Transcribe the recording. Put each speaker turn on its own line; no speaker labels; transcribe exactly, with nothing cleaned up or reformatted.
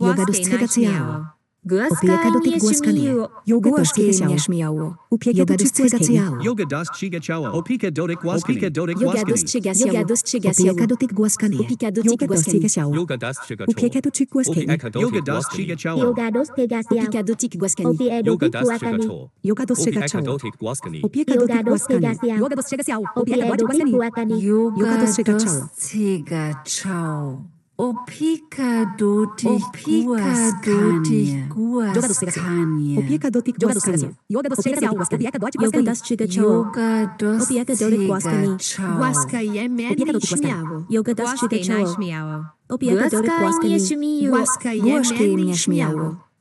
Yoga dostrzega ciało. Opieka dotyk głaskanie. Yoga dostrzega śmiało. Opieka dostrzega ciało.
Yoga dostrzega ciało. Opieka dotyk głaskanie.
Yoga dostrzega ciało.
Yoga dostrzega ciało. Opieka dotyk głaskanie.
Opieka dotyk
Yoga dostrzega ciało.
Yoga dostrzega
Opieka dotyk głaskanie.
Yoga dostrzega ciało.
Yoga dostrzega ciało.
Opieka dotyk głaskanie.
Yoga dostrzega ciało.
Yoga dostrzega
Opieka
ciało.
dotyk głaskanie.
Opieka dotyk głaskanie. Yoga dostrzega ciało. Opieka dotyk głaskanie. Yoga dostrzega ciało.
dostrzega ciało. Opieka dotyk
Yoga dostrzega ciało. Opieka dotyk głaskanie. Yoga dostrzega ciało. Opieka dotyk
Yoga
głaskanie.
dostrzega ciało.
Yoga
Opieka dotyk głaskanie.
ciało.
Głaskajemy
Opieka dotyk głaskanie.
nieśmiało.
Yoga dostrzega ciało.
Głaskaj śmiało.
Opieka dotyk głaskanie.
Głaskajemy
Głaskaj mnie śmiało.